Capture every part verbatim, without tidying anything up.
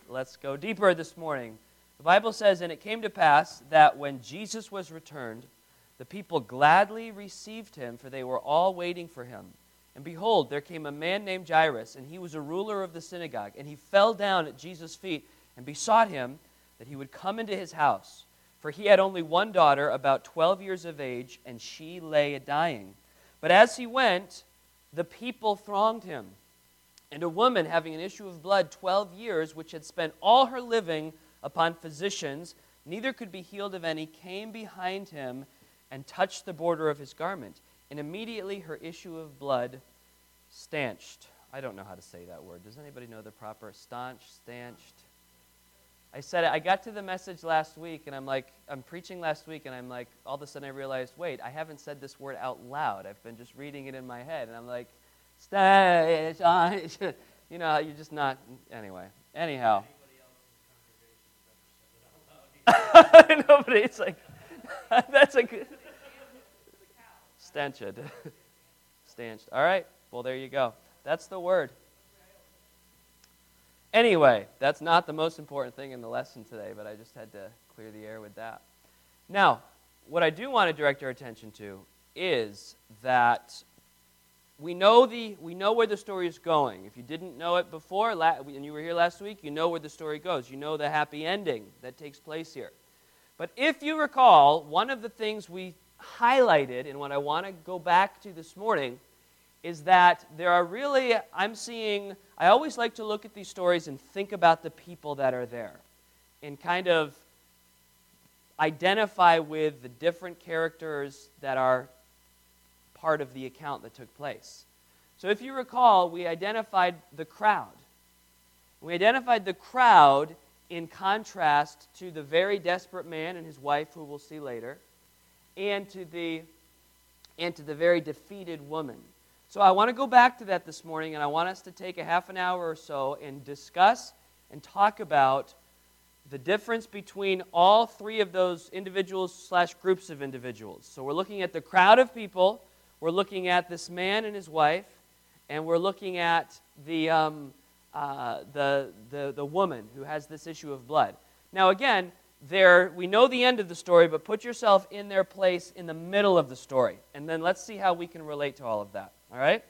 let's go deeper this morning. The Bible says, "And it came to pass that when Jesus was returned, the people gladly received him, for they were all waiting for him. And behold, there came a man named Jairus, and he was a ruler of the synagogue. And he fell down at Jesus' feet and besought him that he would come into his house. For he had only one daughter, about twelve years of age, and she lay a-dying. But as he went, the people thronged him. And a woman having an issue of blood twelve years, which had spent all her living upon physicians, neither could be healed of any, came behind him and touched the border of his garment. And immediately her issue of blood stanched." I don't know how to say that word. Does anybody know the proper staunch, stanched? I said it. I got to the message last week, and I'm like, I'm preaching last week, and I'm like, all of a sudden I realized, wait, I haven't said this word out loud. I've been just reading it in my head, and I'm like, staunch. You know, you're just not, anyway. Anyhow. Nobody, it's like, that's a good, stanched. Stanched. All right, well, there you go. That's the word. Anyway, that's not the most important thing in the lesson today, but I just had to clear the air with that. Now, what I do want to direct our attention to is that we know the we know where the story is going. If you didn't know it before, and you were here last week, you know where the story goes. You know the happy ending that takes place here. But if you recall, one of the things we highlighted, and what I want to go back to this morning, is that there are really, I'm seeing, I always like to look at these stories and think about the people that are there and kind of identify with the different characters that are part of the account that took place. So if you recall, we identified the crowd. We identified the crowd in contrast to the very desperate man and his wife, who we'll see later, and to the, and to the very defeated woman. So I want to go back to that this morning, and I want us to take a half an hour or so and discuss and talk about the difference between all three of those individuals slash groups of individuals. So we're looking at the crowd of people, we're looking at this man and his wife, and we're looking at the, um, uh, the, the, the woman who has this issue of blood. Now again, there we know the end of the story, but put yourself in their place in the middle of the story, and then let's see how we can relate to all of that. All right?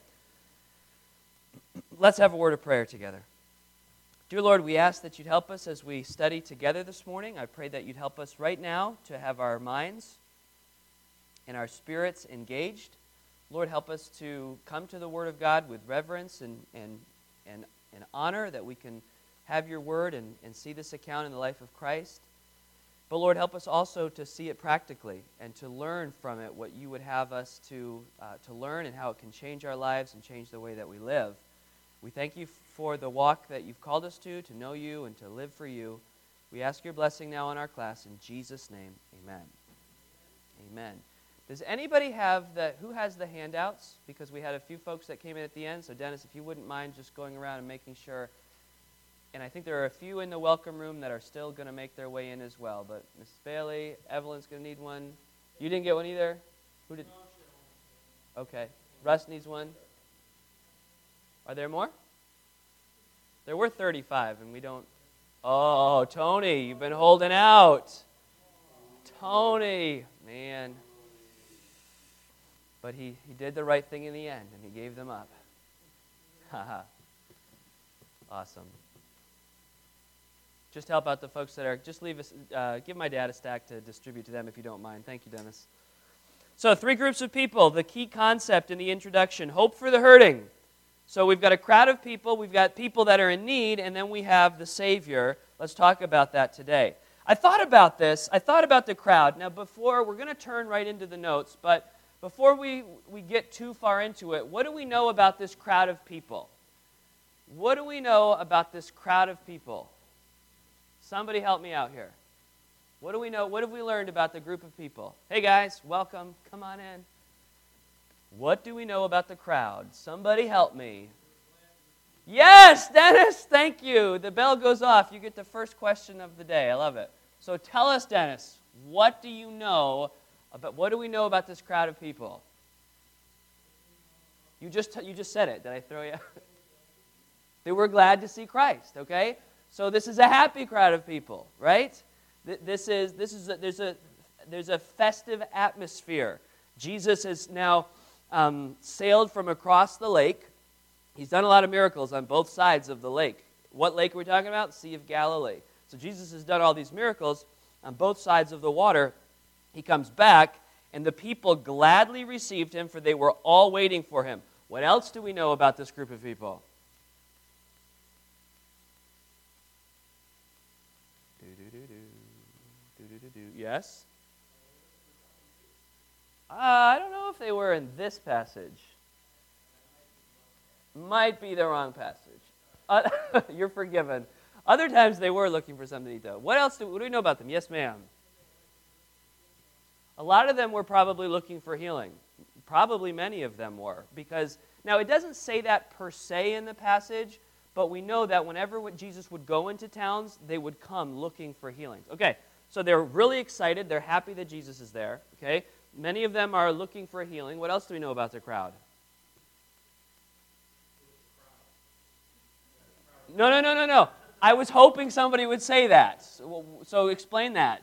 Let's have a word of prayer together. Dear Lord, we ask that you'd help us as we study together this morning. I pray that you'd help us right now to have our minds and our spirits engaged. Lord, help us to come to the Word of God with reverence and, and, and, and honor, that we can have your Word and, and see this account in the life of Christ. But Lord, help us also to see it practically and to learn from it what you would have us to, uh, to learn and how it can change our lives and change the way that we live. We thank you for the walk that you've called us to, to know you and to live for you. We ask your blessing now on our class. In Jesus' name, amen. Amen. Does anybody have the, who has the handouts? Because we had a few folks that came in at the end. So Dennis, if you wouldn't mind just going around and making sure. And I think there are a few in the welcome room that are still going to make their way in as well. But Miss Bailey, Evelyn's going to need one. You didn't get one either? Who did? Okay. Russ needs one. Are there more? There were thirty-five, and we don't. Oh, Tony, you've been holding out. Tony, man. But he, he did the right thing in the end, and he gave them up. Haha. Awesome. Just help out the folks that are, just leave us, uh, give my dad a stack to distribute to them if you don't mind. Thank you, Dennis. So three groups of people, the key concept in the introduction, hope for the hurting. So we've got a crowd of people, we've got people that are in need, and then we have the Savior. Let's talk about that today. I thought about this, I thought about the crowd. Now before, we're going to turn right into the notes, but before we, we get too far into it, what do we know about this crowd of people? What do we know about this crowd of people? Somebody help me out here. What do we know? What have we learned about the group of people? Hey guys, welcome. Come on in. What do we know about the crowd? Somebody help me. Yes, Dennis, thank you. The bell goes off. You get the first question of the day. I love it. So tell us, Dennis, what do you know about, what do we know about this crowd of people? You just, you just said it. Did I throw you out? They were glad to see Christ, okay? So this is a happy crowd of people, right? Th- This is this is a, there's a there's a festive atmosphere. Jesus has now um, sailed from across the lake. He's done a lot of miracles on both sides of the lake. What lake are we talking about? Sea of Galilee. So Jesus has done all these miracles on both sides of the water. He comes back, and the people gladly received him, for they were all waiting for him. What else do we know about this group of people? Yes? Uh, I don't know if they were in this passage. Might be the wrong passage. Uh, you're forgiven. Other times they were looking for something to eat, though. What else do, what do we know about them? Yes, ma'am. A lot of them were probably looking for healing. Probably many of them were. Because, now it doesn't say that per se in the passage, but we know that whenever Jesus would go into towns, they would come looking for healings. Okay, so they're really excited. They're happy that Jesus is there. Okay, many of them are looking for healing. What else do we know about the crowd? No, no, no, no, no. I was hoping somebody would say that. So, so explain that.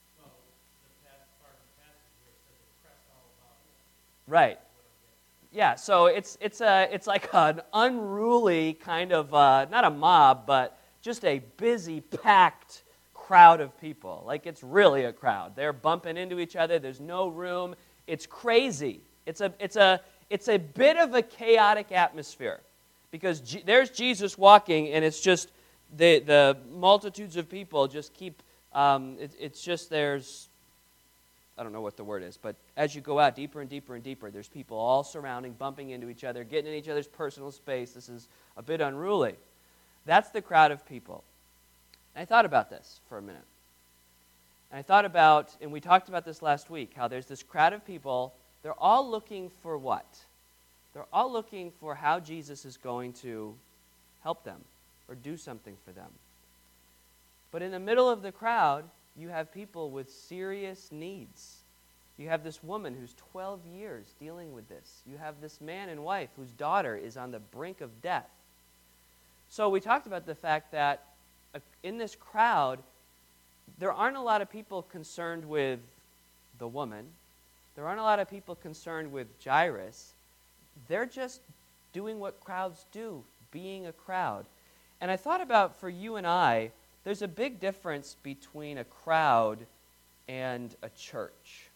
Right. Yeah, so it's it's a it's like an unruly kind of uh, not a mob, but just a busy, packed crowd of people. Like it's really a crowd. They're bumping into each other. There's no room. It's crazy. It's a it's a it's a bit of a chaotic atmosphere because G- there's Jesus walking, and it's just the the multitudes of people just keep. Um, it, it's just there's. I don't know what the word is, but as you go out deeper and deeper and deeper, there's people all surrounding, bumping into each other, getting in each other's personal space. This is a bit unruly. That's the crowd of people. And I thought about this for a minute. And I thought about, and we talked about this last week, how there's this crowd of people. They're all looking for what? They're all looking for how Jesus is going to help them or do something for them. But in the middle of the crowd, you have people with serious needs. You have this woman who's twelve years dealing with this. You have this man and wife whose daughter is on the brink of death. So we talked about the fact that in this crowd, there aren't a lot of people concerned with the woman. There aren't a lot of people concerned with Jairus. They're just doing what crowds do, being a crowd. And I thought about for you and I, there's a big difference between a crowd and a church.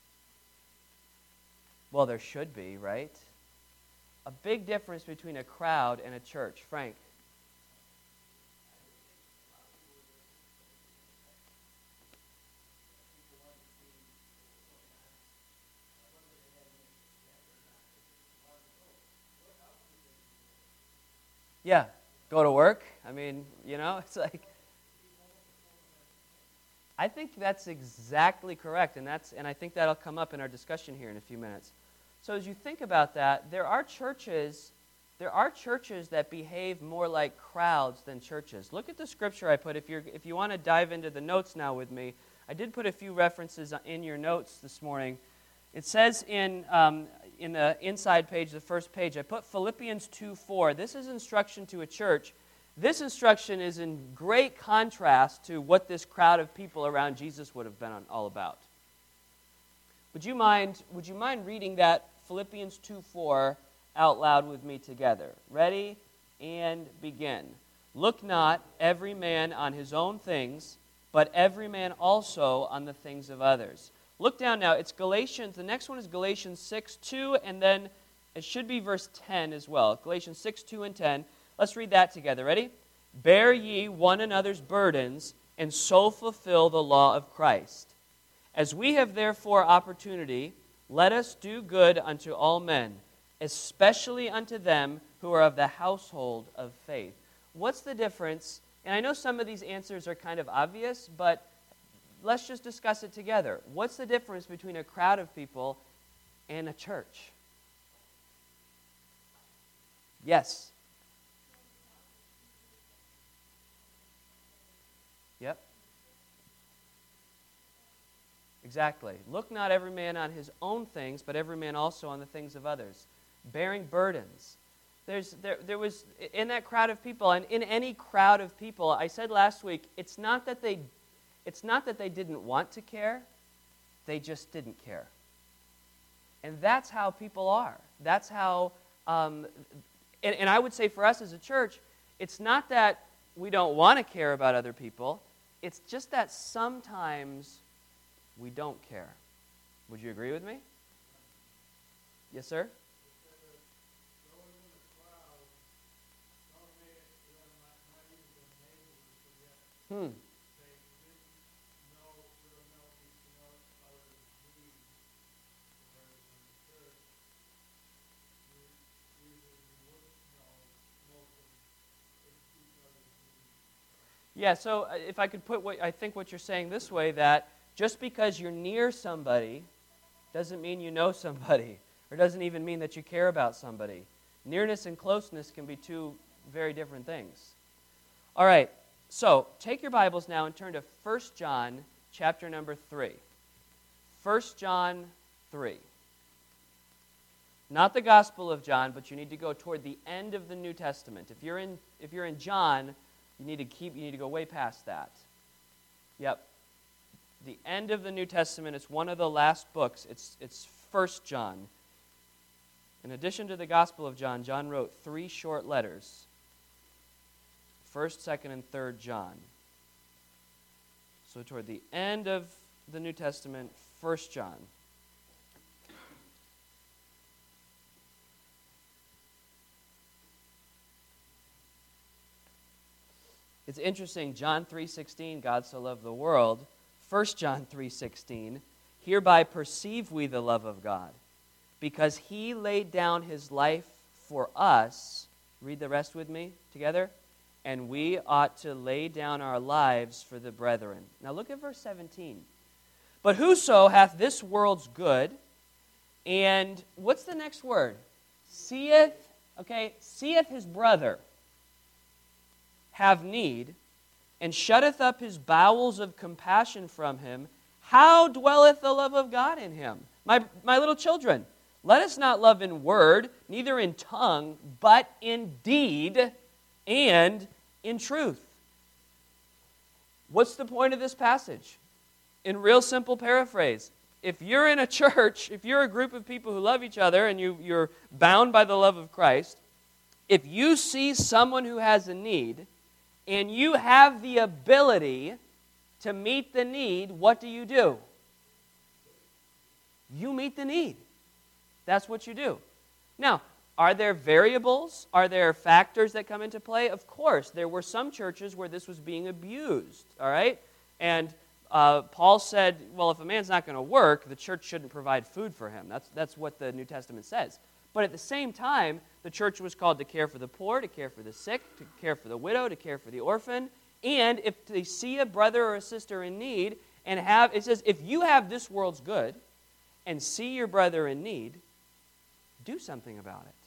Well, there should be, right? A big difference between a crowd and a church. Frank? Yeah, go to work. I mean, you know, it's like... I think that's exactly correct, and that's and I think that'll come up in our discussion here in a few minutes. So as you think about that, there are churches, there are churches that behave more like crowds than churches. Look at the scripture I put. If you're if you want to dive into the notes now with me, I did put a few references in your notes this morning. It says in um, in the inside page, the first page, I put Philippians two four. This is instruction to a church. This instruction is in great contrast to what this crowd of people around Jesus would have been all about. Would you mind, would you mind reading that Philippians two four out loud with me together? Ready and begin. Look not every man on his own things, but every man also on the things of others. Look down now. It's Galatians. The next one is Galatians six two, and then it should be verse ten as well. Galatians six two and ten. Let's read that together. Ready? Bear ye one another's burdens, and so fulfill the law of Christ. As we have therefore opportunity, let us do good unto all men, especially unto them who are of the household of faith. What's the difference? And I know some of these answers are kind of obvious, but let's just discuss it together. What's the difference between a crowd of people and a church? Yes. Yep. Exactly. Look not every man on his own things, but every man also on the things of others. Bearing burdens. There's, there, there was, in that crowd of people, and in any crowd of people, I said last week, it's not that they, it's not that they didn't want to care, they just didn't care. And that's how people are. That's how, um, and, and I would say for us as a church, it's not that we don't want to care about other people, it's just that sometimes we don't care. Would you agree with me? Yes, sir? Hmm. Yeah, so if I could put what I think what you're saying this way, that just because you're near somebody doesn't mean you know somebody, or doesn't even mean that you care about somebody. Nearness and closeness can be two very different things. All right, so take your Bibles now and turn to First John chapter number three. First John three. Not the Gospel of John, but you need to go toward the end of the New Testament. If you're in, if you're in John, you need to keep. You need to go way past that. Yep. The end of the New Testament. It's one of the last books. It's it's First John. In addition to the Gospel of John, John wrote three short letters. First, Second, and Third John. So toward the end of the New Testament, First John. It's interesting, John three sixteen, God so loved the world. First John three sixteen, hereby perceive we the love of God, because he laid down his life for us. Read the rest with me together. And we ought to lay down our lives for the brethren. Now look at verse seventeen. But whoso hath this world's good, and what's the next word? Seeth, okay, seeth his brother have need, and shutteth up his bowels of compassion from him, how dwelleth the love of God in him? My, my little children, let us not love in word, neither in tongue, but in deed and in truth. What's the point of this passage? In real simple paraphrase, if you're in a church, if you're a group of people who love each other and you, you're bound by the love of Christ, if you see someone who has a need and you have the ability to meet the need, what do you do? You meet the need. That's what you do. Now, are there variables? Are there factors that come into play? Of course. There were some churches where this was being abused, all right? And uh, Paul said, well, if a man's not going to work, the church shouldn't provide food for him. That's, that's what the New Testament says. But at the same time, the church was called to care for the poor, to care for the sick, to care for the widow, to care for the orphan. And if they see a brother or a sister in need, and have, it says, if you have this world's good and see your brother in need, do something about it.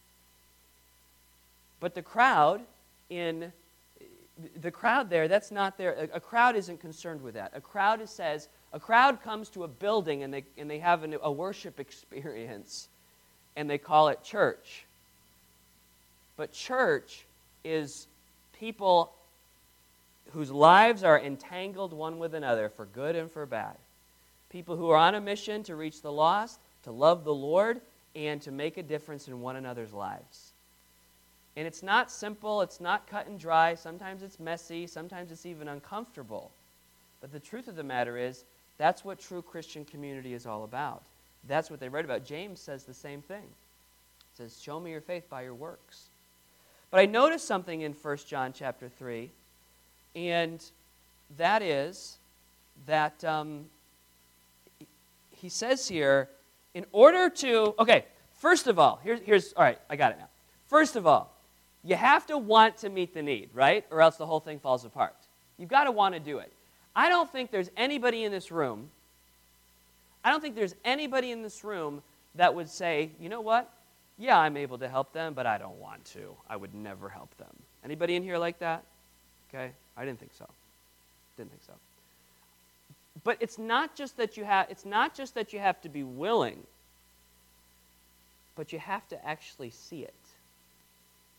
But the crowd in, the crowd there, that's not there. A, a crowd isn't concerned with that. A crowd is, says, a crowd comes to a building and they, and they have an, a worship experience. And they call it church. But church is people whose lives are entangled one with another for good and for bad. People who are on a mission to reach the lost, to love the Lord, and to make a difference in one another's lives. And it's not simple, it's not cut and dry. Sometimes it's messy, sometimes it's even uncomfortable. But the truth of the matter is, that's what true Christian community is all about. That's what they read about. James says the same thing. It says, show me your faith by your works. But I noticed something in First John chapter three, and that is that um, he says here, in order to, okay, first of all, here's, here's, all right, I got it now. First of all, you have to want to meet the need, right? Or else the whole thing falls apart. You've got to want to do it. I don't think there's anybody in this room I don't think there's anybody in this room that would say, you know what? Yeah, I'm able to help them, but I don't want to. I would never help them. Anybody in here like that? Okay, I didn't think so. Didn't think so. But it's not just that you have it's not just that you have to be willing, but you have to actually see it.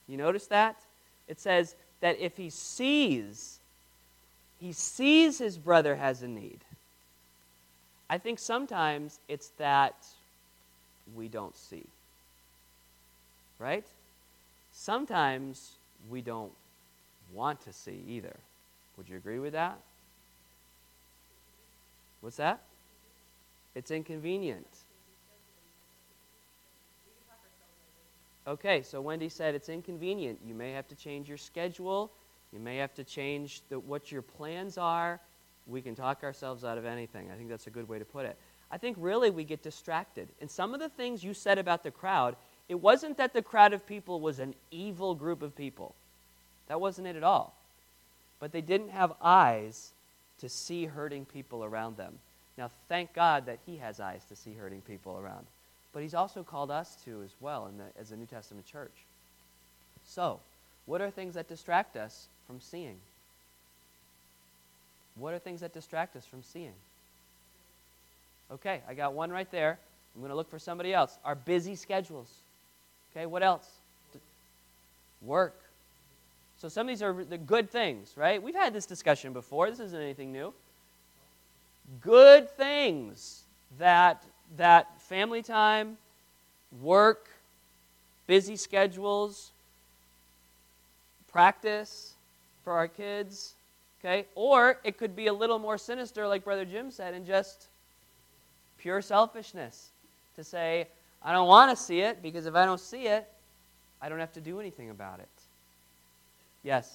You notice that? It says that if he sees, he sees his brother has a need. I think sometimes it's that we don't see. Right? Sometimes we don't want to see either. Would you agree with that? What's that? It's inconvenient. Okay, so Wendy said it's inconvenient. You may have to change your schedule. You may have to change the, what your plans are. We can talk ourselves out of anything. I think that's a good way to put it. I think really we get distracted. And some of the things you said about the crowd, it wasn't that the crowd of people was an evil group of people. That wasn't it at all. But they didn't have eyes to see hurting people around them. Now, thank God that he has eyes to see hurting people around. But he's also called us to as well in the, as a New Testament church. So, what are things that distract us from seeing? What are things that distract us from seeing? Okay, I got one right there. I'm going to look for somebody else. Our busy schedules. Okay, what else? Work. So some of these are the good things, right? We've had this discussion before. This isn't anything new. Good things that that family time, work, busy schedules, practice for our kids, okay? Or it could be a little more sinister, like Brother Jim said, and just pure selfishness to say, I don't want to see it, because if I don't see it, I don't have to do anything about it. Yes?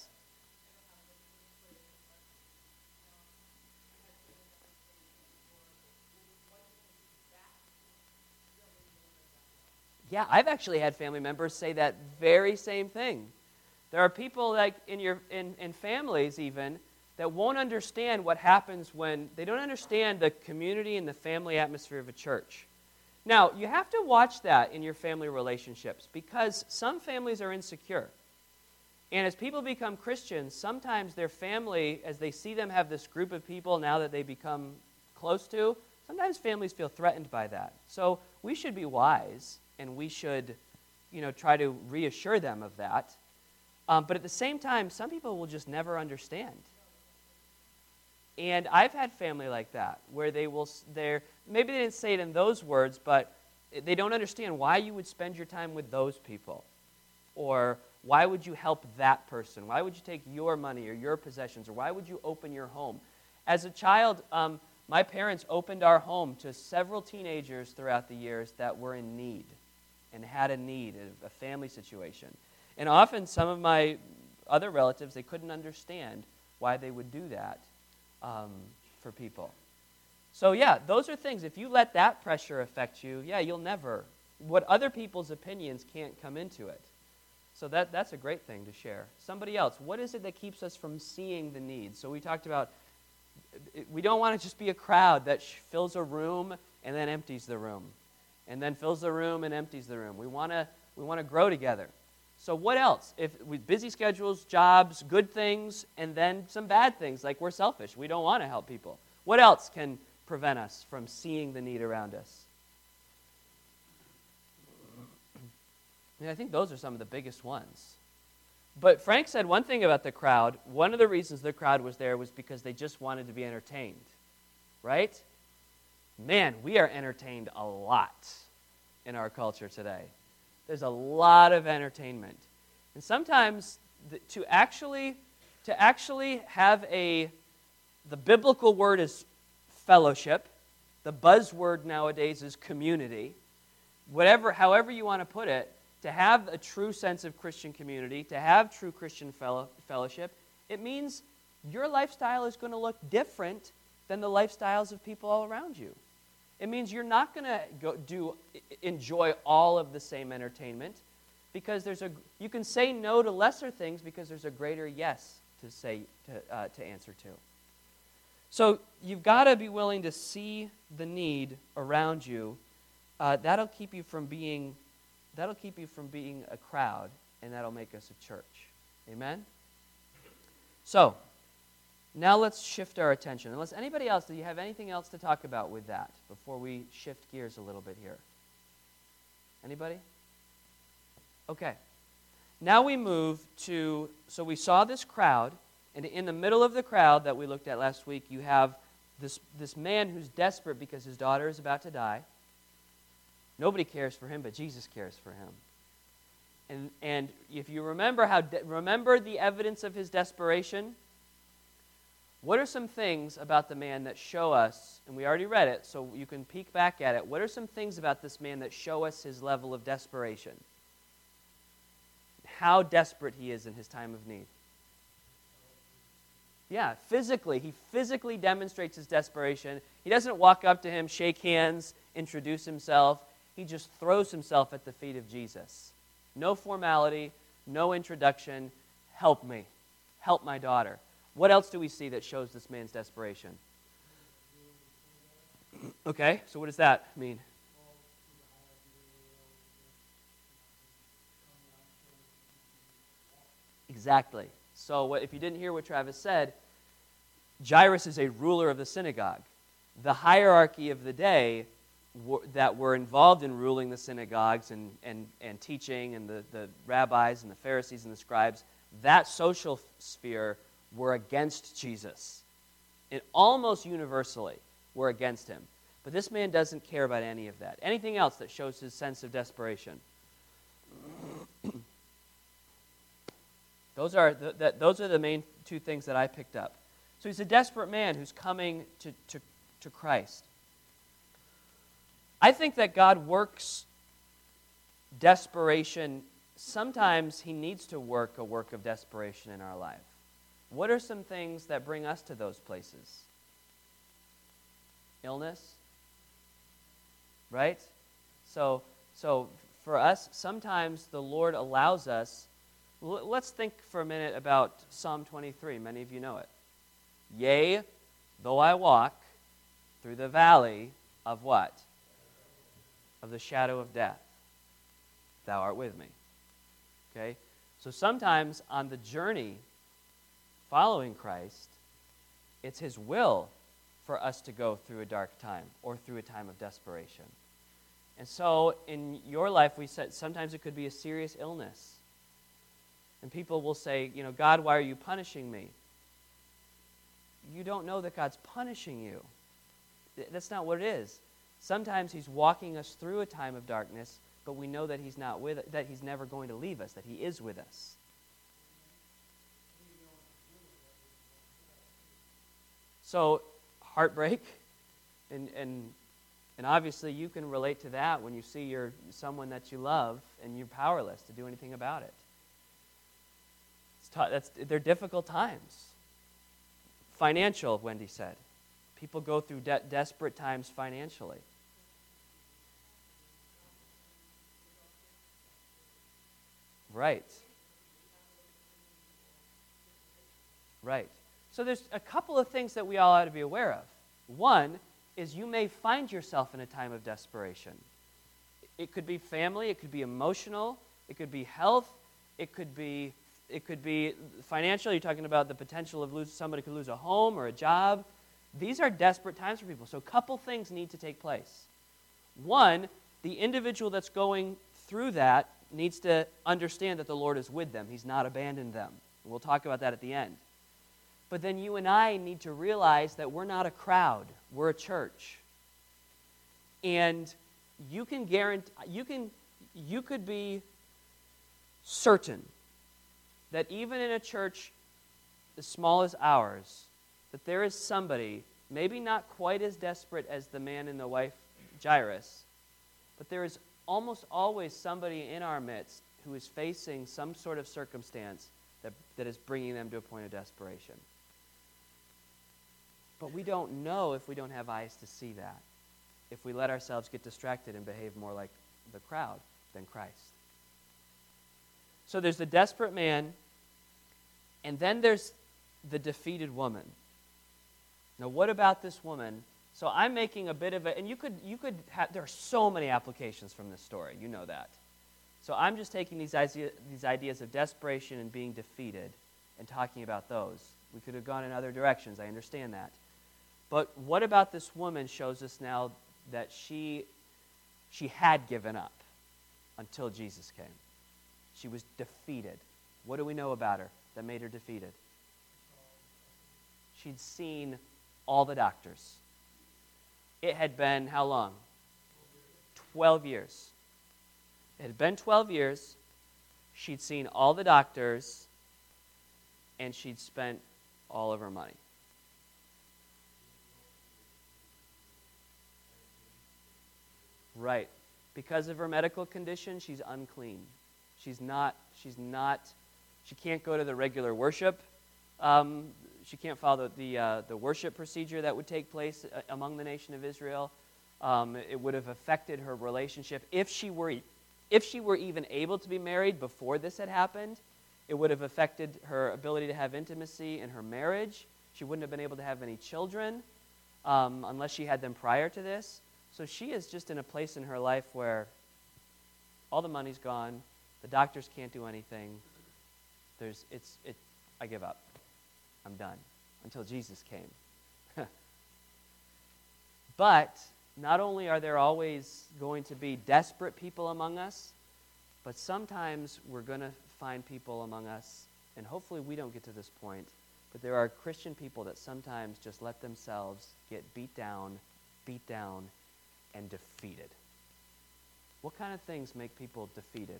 Yeah, I've actually had family members say that very same thing. There are people like in your in, in families even that won't understand what happens when they don't understand the community and the family atmosphere of a church. Now, you have to watch that in your family relationships because some families are insecure. And as people become Christians, sometimes their family, as they see them have this group of people now that they become close to, sometimes families feel threatened by that. So we should be wise, and we should, you know, try to reassure them of that. Um, but at the same time, some people will just never understand. And I've had family like that, where they will, they're, maybe they didn't say it in those words, but they don't understand why you would spend your time with those people. Or why would you help that person? Why would you take your money or your possessions? Or why would you open your home? As a child, um, my parents opened our home to several teenagers throughout the years that were in need and had a need, a family situation. And often some of my other relatives, they couldn't understand why they would do that um, for people. So yeah, those are things. If you let that pressure affect you, yeah, you'll never, what other people's opinions can't come into it. So that that's a great thing to share. Somebody else, what is it that keeps us from seeing the needs? So we talked about, we don't want to just be a crowd that fills a room and then empties the room. And then fills the room and empties the room. We want to we want to grow together. So what else? If with busy schedules, jobs, good things, and then some bad things, like we're selfish. We don't want to help people. What else can prevent us from seeing the need around us? I mean, I think those are some of the biggest ones. But Frank said one thing about the crowd. One of the reasons the crowd was there was because they just wanted to be entertained. Right? Man, we are entertained a lot in our culture today. There's a lot of entertainment. And sometimes the, to actually to actually have a, the biblical word is fellowship. The buzzword nowadays is community. Whatever, however you want to put it, to have a true sense of Christian community, to have true Christian fellow, fellowship, it means your lifestyle is going to look different than the lifestyles of people all around you. It means you're not going to go do enjoy all of the same entertainment because there's a you can say no to lesser things because there's a greater yes to say to uh, to answer to. So you've got to be willing to see the need around you. Uh, that'll keep you from being that'll keep you from being a crowd, and that'll make us a church. Amen? So now let's shift our attention. Unless anybody else, do you have anything else to talk about with that before we shift gears a little bit here? Anybody? Okay. Now we move to, so we saw this crowd, and in the middle of the crowd that we looked at last week, you have this, this man who's desperate because his daughter is about to die. Nobody cares for him, but Jesus cares for him. And, and if you remember how de- remember the evidence of his desperation, what are some things about the man that show us, and we already read it, so you can peek back at it, what are some things about this man that show us his level of desperation? How desperate he is in his time of need. Yeah, physically. He physically demonstrates his desperation. He doesn't walk up to him, shake hands, introduce himself. He just throws himself at the feet of Jesus. No formality, no introduction. Help me. Help my daughter. What else do we see that shows this man's desperation? Okay, so what does that mean? Exactly. So what, if you didn't hear what Travis said, Jairus is a ruler of the synagogue. The hierarchy of the day w- that were involved in ruling the synagogues and, and, and teaching, and the, the rabbis and the Pharisees and the scribes, that social sphere were against Jesus. And almost universally were against him. But this man doesn't care about any of that. Anything else that shows his sense of desperation? Those are the, that, those are the main two things that I picked up. So he's a desperate man who's coming to, to, to Christ. I think that God works desperation. Sometimes he needs to work a work of desperation in our life. What are some things that bring us to those places? Illness, right? So, so for us, sometimes the Lord allows us. Let's think for a minute about Psalm twenty-three. Many of you know it. Yea, though I walk through the valley of what? Of the shadow of death, thou art with me. Okay? So sometimes on the journey following Christ, it's his will for us to go through a dark time or through a time of desperation. And so in your life, we said sometimes it could be a serious illness. And people will say, you know, God, why are you punishing me? You don't know that God's punishing you. That's not what it is. Sometimes he's walking us through a time of darkness, but we know that he's not with, that he's never going to leave us, that he is with us. So, heartbreak, and and and obviously you can relate to that when you see your someone that you love and you're powerless to do anything about it. It's t- that's they're difficult times. Financial, Wendy said. People go through de- desperate times financially. Right. Right. So there's a couple of things that we all ought to be aware of. One is you may find yourself in a time of desperation. It could be family, it could be emotional, it could be health, it could be it could be financial. You're talking about the potential of lose, somebody could lose a home or a job. These are desperate times for people. So a couple things need to take place. One, the individual that's going through that needs to understand that the Lord is with them. He's not abandoned them. We'll talk about that at the end. But then you and I need to realize that we're not a crowd. We're a church. And you can guarantee, you can, you could be certain that even in a church as small as ours, that there is somebody, maybe not quite as desperate as the man and the wife Jairus, but there is almost always somebody in our midst who is facing some sort of circumstance that, that is bringing them to a point of desperation. But we don't know if we don't have eyes to see that, if we let ourselves get distracted and behave more like the crowd than Christ. So there's the desperate man, and then there's the defeated woman. Now, what about this woman? So I'm making a bit of a, and you could, you could have, there are so many applications from this story, you know that. So I'm just taking these, idea, these ideas of desperation and being defeated and talking about those. We could have gone in other directions, I understand that. But what about this woman shows us now that she, she had given up until Jesus came. She was defeated. What do we know about her that made her defeated? She'd seen all the doctors. It had been how long? Twelve years. It had been twelve years. She'd seen all the doctors, and she'd spent all of her money. Right. Because of her medical condition, she's unclean. She's not, she's not, she can't go to the regular worship. Um, she can't follow the, the, uh, the worship procedure that would take place among the nation of Israel. Um, it would have affected her relationship. If she were, if she were even able to be married before this had happened, it would have affected her ability to have intimacy in her marriage. She wouldn't have been able to have any children um, unless she had them prior to this. So she is just in a place in her life where all the money's gone, the doctors can't do anything. There's, it's, it, I give up. I'm done. Until Jesus came. But not only are there always going to be desperate people among us, but sometimes we're going to find people among us, and hopefully we don't get to this point, but there are Christian people that sometimes just let themselves get beat down, beat down, and defeated. What kind of things make people defeated?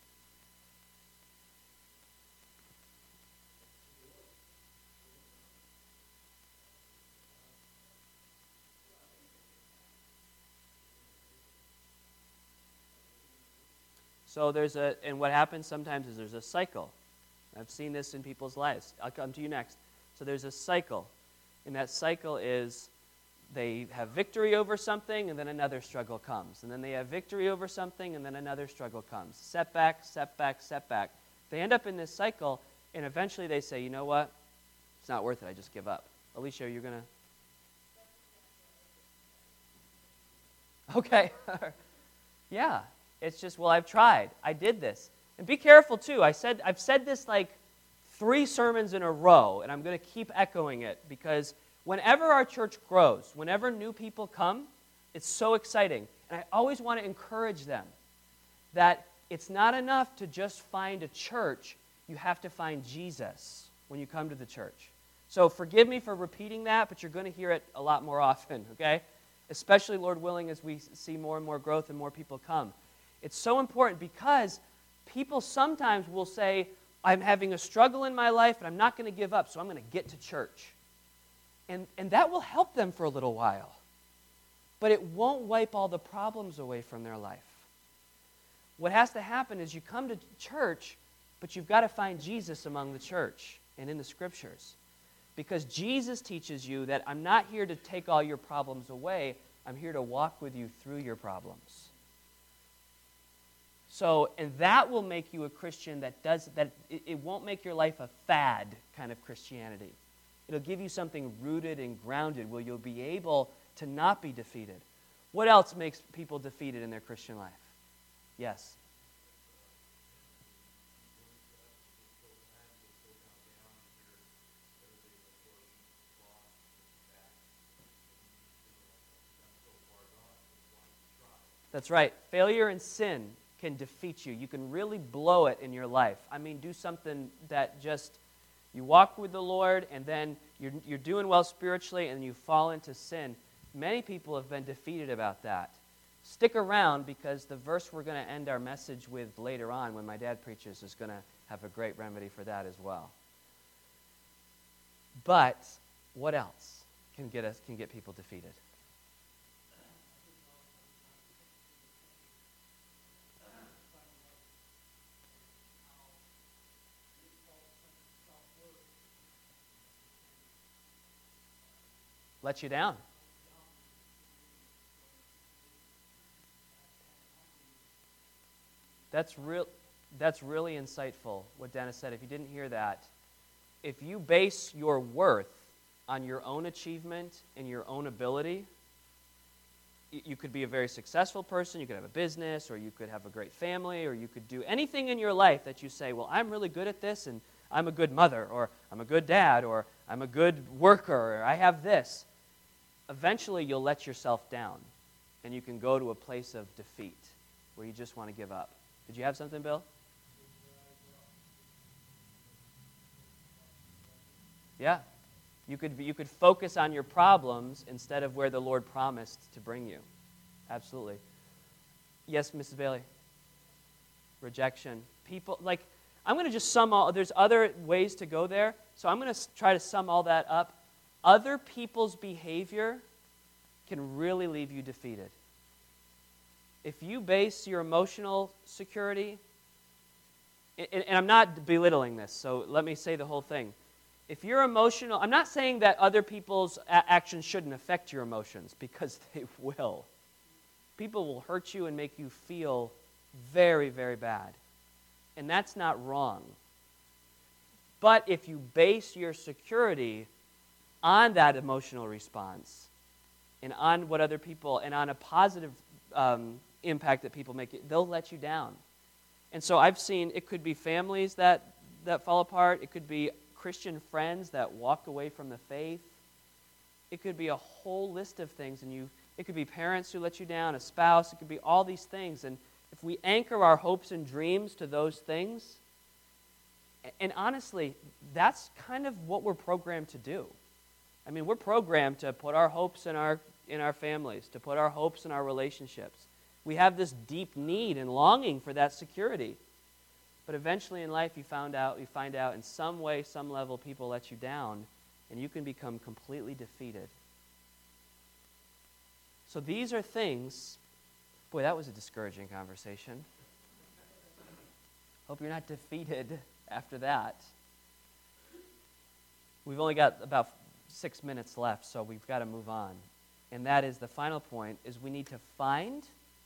So there's a, and what happens sometimes is there's a cycle. I've seen this in people's lives. I'll come to you next. So there's a cycle, and that cycle is they have victory over something, and then another struggle comes. And then they have victory over something, and then another struggle comes. Setback, setback, setback. They end up in this cycle, and eventually they say, you know what? It's not worth it. I just give up. Alicia, you're going to... Okay. Yeah. It's just, well, I've tried. I did this. And be careful, too. I said, I've said this like three sermons in a row, and I'm going to keep echoing it because whenever our church grows, whenever new people come, it's so exciting. And I always want to encourage them that it's not enough to just find a church. You have to find Jesus when you come to the church. So forgive me for repeating that, but you're going to hear it a lot more often, okay? Especially, Lord willing, as we see more and more growth and more people come. It's so important because people sometimes will say, I'm having a struggle in my life, and I'm not going to give up, so I'm going to get to church. And, and that will help them for a little while. But it won't wipe all the problems away from their life. What has to happen is you come to church, but you've got to find Jesus among the church and in the Scriptures. Because Jesus teaches you that I'm not here to take all your problems away. I'm here to walk with you through your problems. So, and that will make you a Christian that does, that it, it won't make your life a fad kind of Christianity. It'll give you something rooted and grounded where you'll be able to not be defeated. What else makes people defeated in their Christian life? Yes? That's right. Failure and sin can defeat you. You can really blow it in your life. I mean, do something that just, you walk with the Lord, and then you're, you're doing well spiritually, and you fall into sin. Many people have been defeated about that. Stick around, because the verse we're going to end our message with later on, when my dad preaches, is going to have a great remedy for that as well. But what else can get us, can get people defeated? Let you down. That's real. That's really insightful, what Dennis said. If you didn't hear that, if you base your worth on your own achievement and your own ability, you could be a very successful person, you could have a business, or you could have a great family, or you could do anything in your life that you say, well, I'm really good at this, and I'm a good mother, or I'm a good dad, or I'm a good worker, or I have this. Eventually, you'll let yourself down, and you can go to a place of defeat where you just want to give up. Did you have something, Bill? Yeah. You could, you could focus on your problems instead of where the Lord promised to bring you. Absolutely. Yes, Missus Bailey? Rejection. People, like, I'm going to just sum all, there's other ways to go there, so I'm going to try to sum all that up. Other people's behavior can really leave you defeated. If you base your emotional security, and, and I'm not belittling this, so let me say the whole thing. If you're emotional, I'm not saying that other people's a- actions shouldn't affect your emotions, because they will. People will hurt you and make you feel very, very bad. And that's not wrong. But if you base your security on that emotional response and on what other people, and on a positive um, impact that people make, they'll let you down. And so I've seen, it could be families that, that fall apart. It could be Christian friends that walk away from the faith. It could be a whole list of things. And you, it could be parents who let you down, a spouse. It could be all these things. And if we anchor our hopes and dreams to those things, and honestly, that's kind of what we're programmed to do. I mean, we're programmed to put our hopes in our in our families, to put our hopes in our relationships. We have this deep need and longing for that security. But eventually in life, you found out, you find out in some way, some level, people let you down, and you can become completely defeated. So these are things. Boy, that was a discouraging conversation. Hope you're not defeated after that. We've only got about six minutes left, so we've got to move on. And that is the final point, is we need to find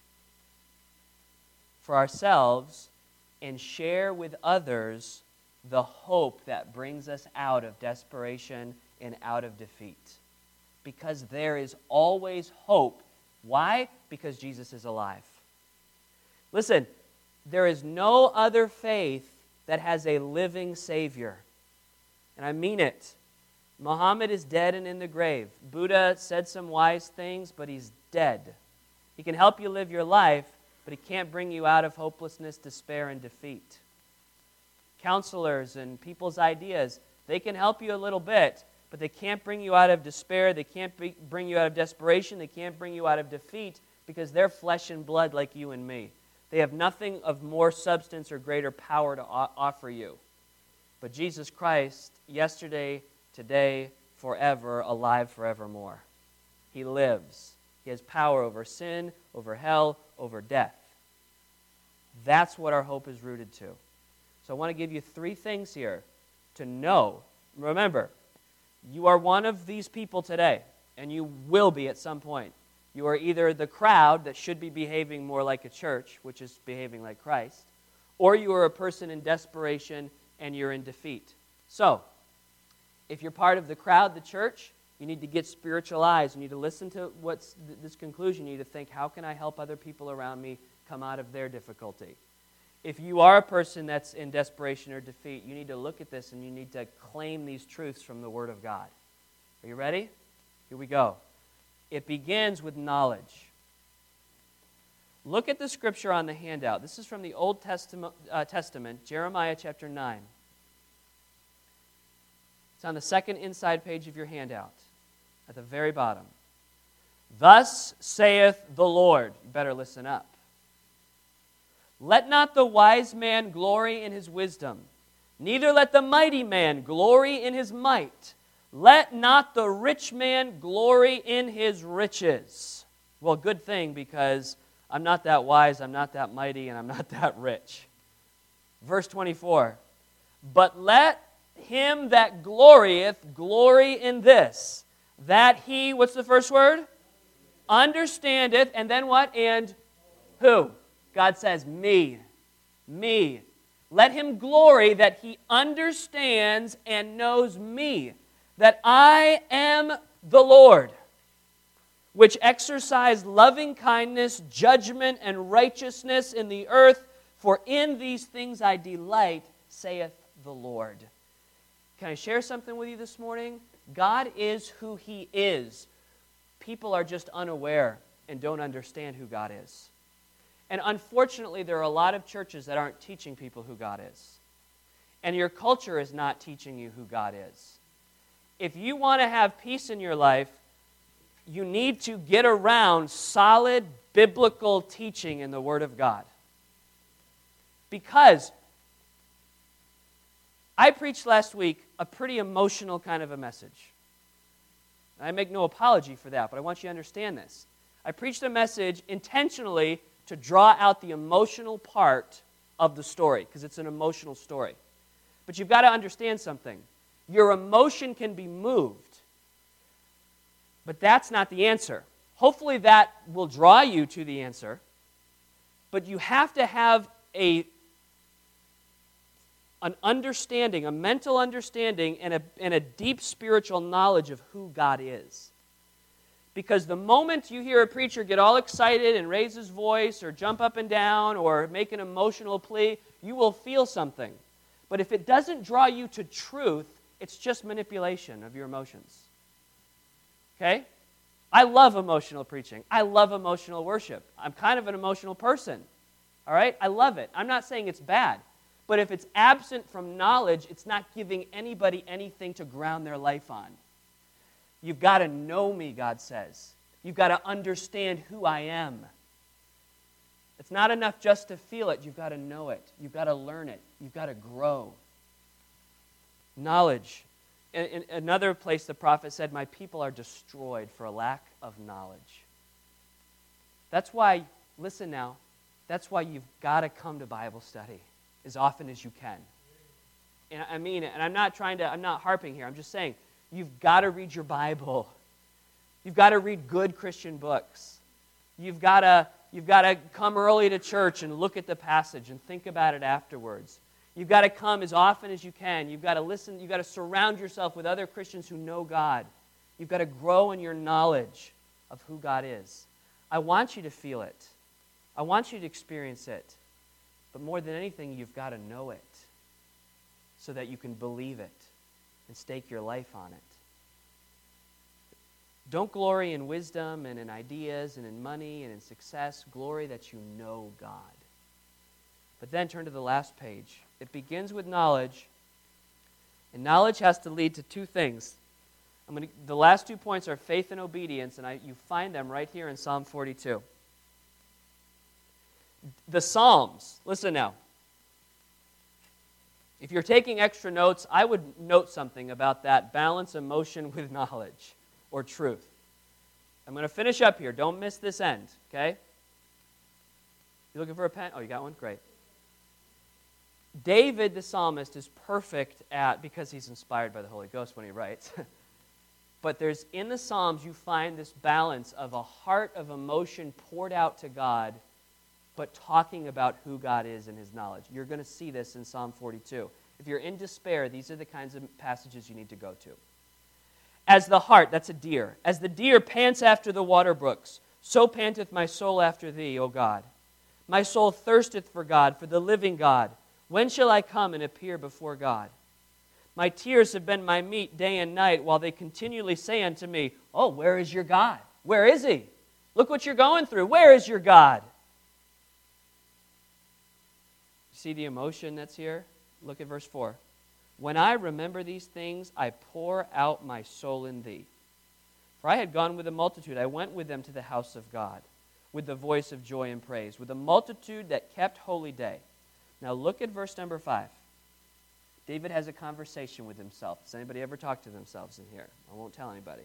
for ourselves and share with others the hope that brings us out of desperation and out of defeat. Because there is always hope. Why? Because Jesus is alive. Listen, there is no other faith that has a living Savior. And I mean it. Muhammad is dead and in the grave. Buddha said some wise things, but he's dead. He can help you live your life, but he can't bring you out of hopelessness, despair, and defeat. Counselors and people's ideas, they can help you a little bit, but they can't bring you out of despair. They can't be, bring you out of desperation. They can't bring you out of defeat, because they're flesh and blood like you and me. They have nothing of more substance or greater power to o- offer you. But Jesus Christ, yesterday, today, forever, alive forevermore. He lives. He has power over sin, over hell, over death. That's what our hope is rooted to. So I want to give you three things here to know. Remember, you are one of these people today, and you will be at some point. You are either the crowd that should be behaving more like a church, which is behaving like Christ, or you are a person in desperation and you're in defeat. So, if you're part of the crowd, the church, you need to get spiritual eyes. You need to listen to what's th- this conclusion. You need to think, how can I help other people around me come out of their difficulty? If you are a person that's in desperation or defeat, you need to look at this and you need to claim these truths from the Word of God. Are you ready? Here we go. It begins with knowledge. Look at the scripture on the handout. This is from the Old Testament, uh, Testament, Jeremiah chapter nine. It's on the second inside page of your handout, at the very bottom. Thus saith the Lord. You better listen up. Let not the wise man glory in his wisdom, neither let the mighty man glory in his might. Let not the rich man glory in his riches. Well, good thing, because I'm not that wise, I'm not that mighty, and I'm not that rich. Verse twenty-four. But let him that glorieth glory in this, that he, what's the first word? Understandeth, and then what? And who? God says, me. Me. Let him glory that he understands and knows me, that I am the Lord, which exercise loving kindness, judgment, and righteousness in the earth, for in these things I delight, saith the Lord. Can I share something with you this morning? God is who He is. People are just unaware and don't understand who God is. And unfortunately, there are a lot of churches that aren't teaching people who God is. And your culture is not teaching you who God is. if you want to have peace in your life, you need to get around solid biblical teaching in the Word of God. Because I preached last week a pretty emotional kind of a message. I make no apology for that, but I want you to understand this. I preached a message intentionally to draw out the emotional part of the story, because it's an emotional story. But you've got to understand something. Your emotion can be moved, but that's not the answer. Hopefully that will draw you to the answer, but you have to have a, an understanding, a mental understanding, and a, and a deep spiritual knowledge of who God is. Because the moment you hear a preacher get all excited and raise his voice or jump up and down or make an emotional plea, you will feel something. But if it doesn't draw you to truth, it's just manipulation of your emotions. Okay? I love emotional preaching. I love emotional worship. I'm kind of an emotional person. All right? I love it. I'm not saying it's bad. But if it's absent from knowledge, it's not giving anybody anything to ground their life on. You've got to know me, God says. You've got to understand who I am. It's not enough just to feel it. You've got to know it. You've got to learn it. You've got to grow. Knowledge. In, in another place, the prophet said, my people are destroyed for a lack of knowledge. That's why, listen now, that's why you've got to come to Bible study as often as you can. And I mean it, and I'm not trying to, I'm not harping here. I'm just saying, you've got to read your Bible. You've got to read good Christian books. You've got to, you've got to come early to church and look at the passage and think about it afterwards. You've got to come as often as you can. You've got to listen. You've got to surround yourself with other Christians who know God. You've got to grow in your knowledge of who God is. I want you to feel it. I want you to experience it. But more than anything, you've got to know it so that you can believe it and stake your life on it. Don't glory in wisdom and in ideas and in money and in success. Glory that you know God. But then turn to the last page. It begins with knowledge, and knowledge has to lead to two things. I'm going to, the last two points are faith and obedience, and I, you find them right here in Psalm forty-two. The Psalms, listen now. If you're taking extra notes, I would note something about that balance emotion with knowledge or truth. I'm going to finish up here. Don't miss this end, okay? You looking for a pen? Oh, you got one? Great. David, the psalmist, is perfect at, because he's inspired by the Holy Ghost when he writes, but there's, in the Psalms, you find this balance of a heart of emotion poured out to God, but talking about who God is and His knowledge. You're going to see this in Psalm forty-two. If you're in despair, these are the kinds of passages you need to go to. As the hart, that's a deer, as the deer pants after the water brooks, so panteth my soul after Thee, O God. My soul thirsteth for God, for the living God. When shall I come and appear before God? My tears have been my meat day and night, while they continually say unto me, oh, where is your God? Where is He? Look what you're going through. Where is your God? See the emotion that's here? Look at verse four. When I remember these things, I pour out my soul in Thee. For I had gone with a multitude. I went with them to the house of God, with the voice of joy and praise, with a multitude that kept holy day. Now look at verse number five. David has a conversation with himself. Does anybody ever talk to themselves in here? I won't tell anybody.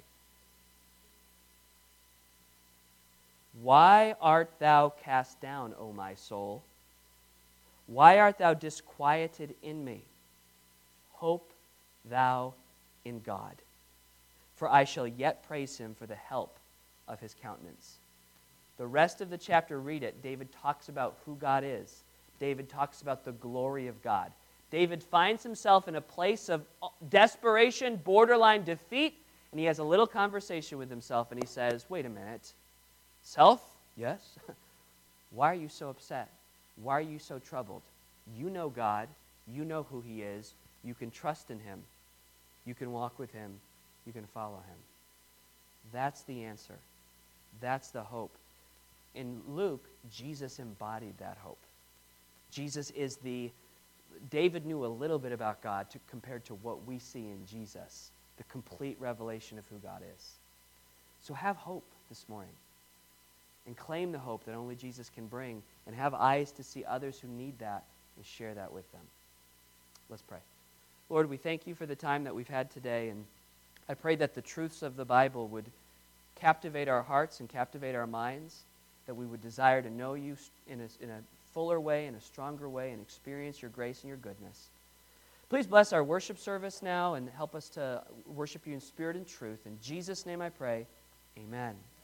Why art thou cast down, O my soul? Why art thou disquieted in me? Hope thou in God, for I shall yet praise Him for the help of His countenance. The rest of the chapter, read it. David talks about who God is. David talks about the glory of God. David finds himself in a place of desperation, borderline defeat, and he has a little conversation with himself, and he says, wait a minute. Self? Yes? Why are you so upset? Why are you so troubled? You know God. You know who He is. You can trust in Him. You can walk with Him. You can follow Him. That's the answer. That's the hope. In Luke, Jesus embodied that hope. Jesus is the... David knew a little bit about God to, compared to what we see in Jesus. the complete revelation of who God is. So have hope this morning and claim the hope that only Jesus can bring, and have eyes to see others who need that and share that with them. Let's pray. Lord, we thank you for the time that we've had today, and I pray that the truths of the Bible would captivate our hearts and captivate our minds, that we would desire to know you in a, in a fuller way, in a stronger way, and experience your grace and your goodness. Please bless our worship service now and help us to worship you in spirit and truth. In Jesus' name I pray, amen.